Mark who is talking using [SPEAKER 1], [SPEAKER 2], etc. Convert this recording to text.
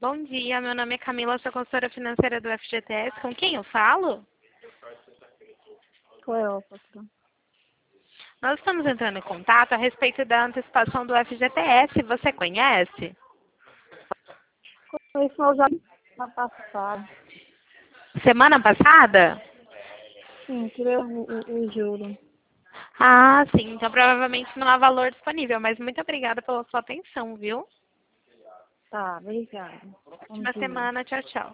[SPEAKER 1] Bom dia, meu nome é Camila, sou consultora financeira do FGTS. Com quem eu falo?
[SPEAKER 2] Qual é o patrão?
[SPEAKER 1] Nós estamos entrando em contato a respeito da antecipação do FGTS. Você conhece?
[SPEAKER 2] Isso nós já na passada.
[SPEAKER 1] Semana passada?
[SPEAKER 2] Sim, tirei o juro.
[SPEAKER 1] Ah, sim. Então provavelmente não há valor disponível, mas muito obrigada pela sua atenção, viu?
[SPEAKER 2] Tá, obrigada. Bom
[SPEAKER 1] Ótima
[SPEAKER 2] dia.
[SPEAKER 1] semana. Tchau, tchau.